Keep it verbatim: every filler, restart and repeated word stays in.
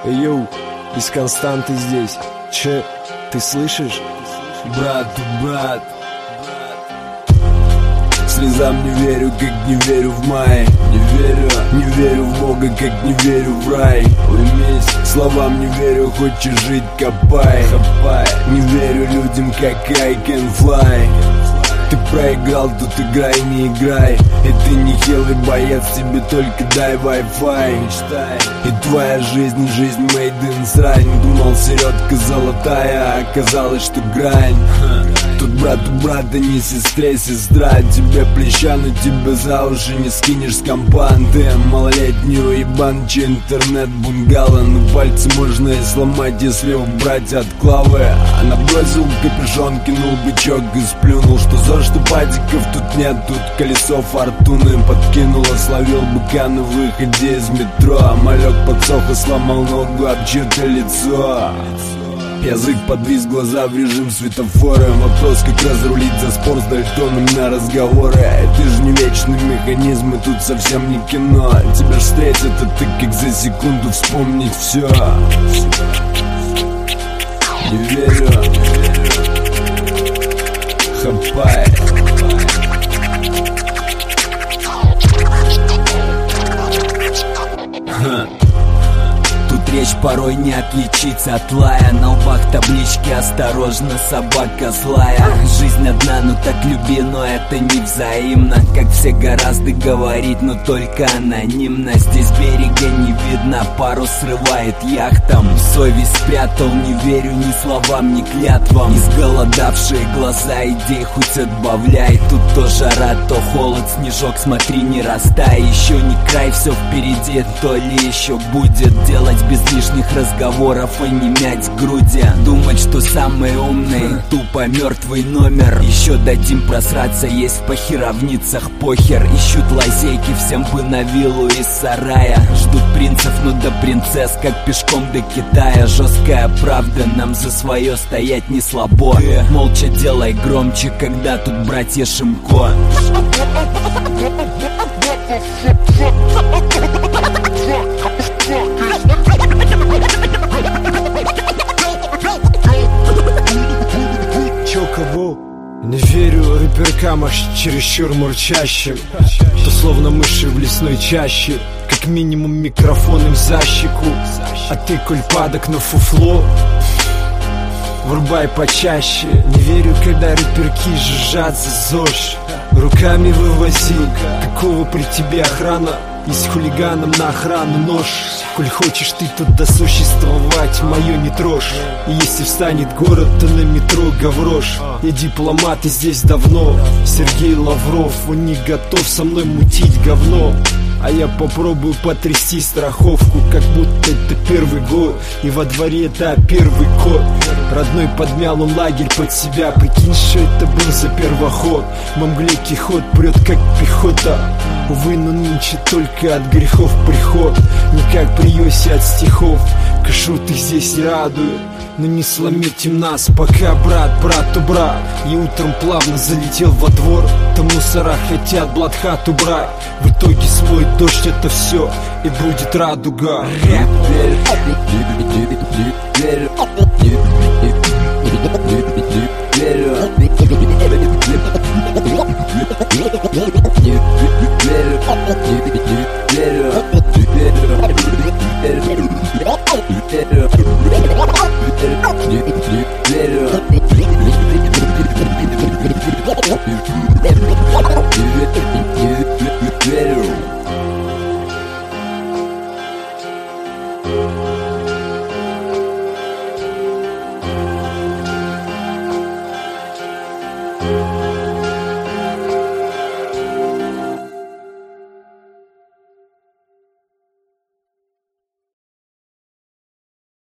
Йоу, из Константы здесь. Че, ты слышишь? Брат, брат, слезам не верю, как не верю в май. Не верю, не верю в Бога, как не верю в рай. Уймись, словам не верю, хочешь жить, копай, копай. Не верю людям, как I can fly. Ты проиграл, тут играй, не играй. И ты не хилый боец, тебе только дай Wi-Fi. Мечтай. И твоя жизнь, жизнь made in срань. Думал, середка золотая, а оказалось, что грань. Тут брат у брата, не сестре сестра. Тебе плеча, но тебе за уши не скинешь с компа. Ты малолетний уебан, че интернет бунгало. Но пальцы можно и сломать, если убрать от клавы. Она бросил капюшон, кинул бычок и сплюнул. Что за что падиков тут нет, тут колесо фортуны подкинуло, словил быка на выходе из метро. Малек подсох и сломал ногу об чье-то лицо. Язык подвис, глаза в режим светофора. Вопрос, как разрулить за спор с дальтоном на разговоры. Это же не вечный механизм, и тут совсем не кино. Тебя ж встретят, а ты как за секунду вспомнить все. Не верю, хапай. Речь порой не отличить от лая. На лбах таблички «Осторожно, собака злая». Жизнь одна, ну так люби, но это не взаимно. Как все гораздо говорить, но только анонимно. Здесь берега не видно, парус срывает яхтам. Совесть спрятал, не верю ни словам, ни клятвам. Изголодавшие глаза, идей хоть отбавляй. Тут то жара, то холод, снежок, смотри, не растай. Еще не край, все впереди, то ли еще будет. Делать без лишних разговоров и не мять груди. Думать, что самые умные, тупо мертвый номер. Еще дадим просраться, есть в похеровницах похер. Ищут лазейки, всем бы на виллу из сарая. Ждут принцев, но до принцесс, как пешком до Китая. Жесткая правда, нам за свое стоять не слабо. Молча делай громче, когда тут братья Шимко. Чё, кого? Не верю рэперкам, аж чересчур мурчащим. То словно мыши в лесной чаще. Как минимум микрофон им за щеку. А ты, коль падок на фуфло, врубай почаще. Не верю, когда рэперки жужжат за ЗОЖ. Руками вывози, какого при тебе охрана? И с хулиганом на охрану нож. Коль хочешь ты тут досуществовать, мое не трожь. И если встанет город, то на метро гаврош. Я дипломат и здесь давно. Сергей Лавров, он не готов со мной мутить говно. А я попробую потрясти страховку, как будто это первый год. И во дворе, да, первый кот. Родной подмял он лагерь под себя. Прикинь, что это был за первоход. Во мгле кихот прет, как пехота. Увы, но нынче только от грехов приход. Не как при Йосе от стихов. Кашруты здесь не радуют, но не сломите нас, пока брат, брату брат. И утром плавно залетел во двор. Там мусора хотят блатхат убрать. В итоге смоет дождь это все, и будет радуга. Верю, верю, верю, верю.